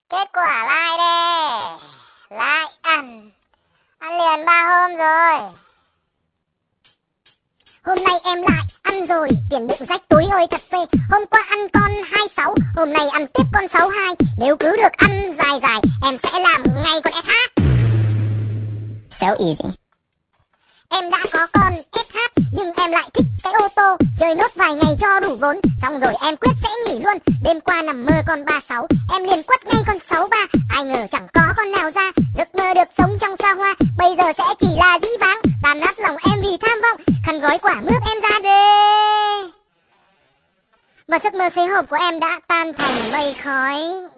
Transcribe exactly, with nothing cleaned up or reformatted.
Kết quả lại đây. Lại ăn. Ăn liền ba hôm rồi. Hôm nay em lại ăn rồi. Tiền bụng rách túi ơi thật phê. Hôm qua ăn con hai sáu, hôm nay ăn tiếp con sáu hai. Nếu cứ được ăn dài dài, em sẽ làm ngay con ét hát. So easy. Em đã có con ét hát, nhưng em lại thích cái ô tô. Chơi nốt vài ngày cho đủ vốn, xong rồi em quyết sẽ nghỉ luôn. Đêm qua nằm mơ con ba sáu, em liền quất ngay con sáu ba. Ai ngờ chẳng có con nào ra, giấc mơ được sống trong xa hoa. Bây giờ sẽ chỉ là dĩ vãng, tàn nát lòng em vì tham vọng. Khăn gói quả mướp em ra đê. Và giấc mơ xế hộp của em đã tan thành mây khói.